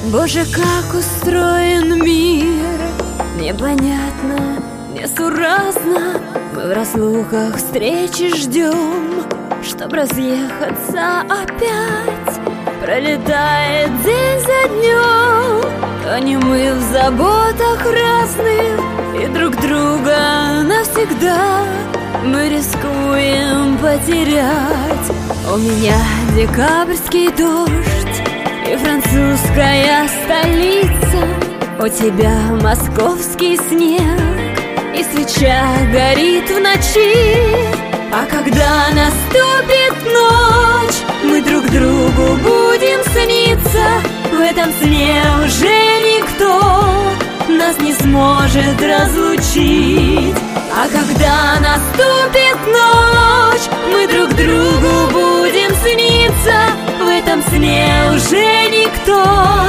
Боже, как устроен мир, непонятно, несуразно. Мы в разлуках встречи ждем, чтоб разъехаться опять. Пролетает день за днем, тонем мы в заботах разных, и друг друга навсегда мы рискуем потерять. У меня декабрьский дождь и французская столица, у тебя московский снег и свеча горит в ночи. А когда наступит ночь, мы друг другу будем сниться. В этом сне уже никто нас не сможет разлучить. А когда наступит ночь, мы друг другу будем сниться. В этом сне уже никто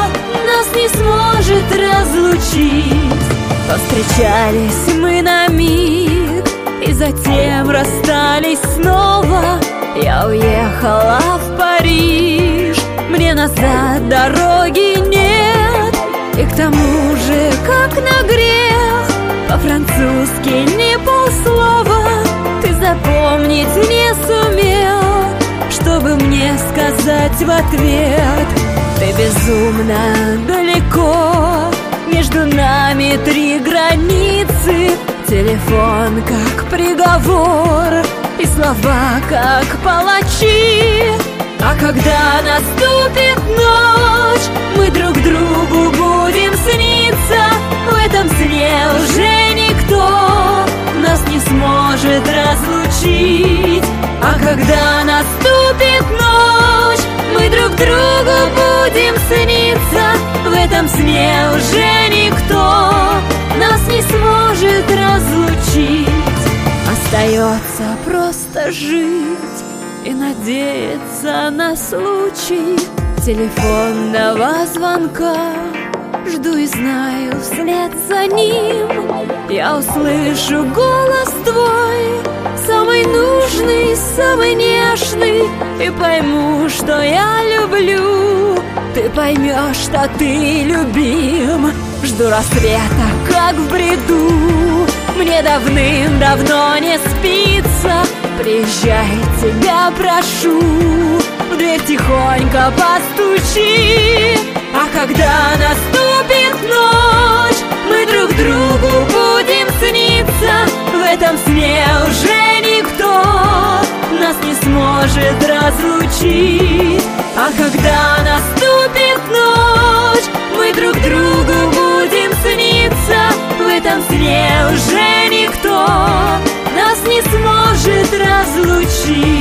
нас не сможет разлучить. Повстречались мы на миг и затем расстались снова. Я уехала в Париж, мне назад дороги нет. И к тому же, как на грех, по-французски не полслова ты запомнить не сумел, чтобы мне сказать в ответ. Ты безумно далеко, между нами 3 границы. Телефон как приговор и слова как палачи. А когда наступит ночь, мы друг другу будем сниться. В этом сне уже никто нас не сможет разлучить. А когда наступит ночь, мы друг другу будем сниться. В этом сне уже никто нас не сможет разлучить. Остается просто жить и надеяться на случай телефонного звонка. Жду и знаю, вслед за ним я услышу голос твой, самый нужный, самый нежный, и пойму, что я люблю. Ты поймешь, что ты любим. Жду рассвета, как в бреду. Мне давным-давно не спится. Приезжай, тебя прошу, в дверь тихонько постучи. А когда наступит ночь, мы друг другу будем сниться. В этом сне уже никто нас не сможет разлучить. А когда наступит ночь, мы друг другу будем сниться. В этом сне уже никто нас не сможет разлучить.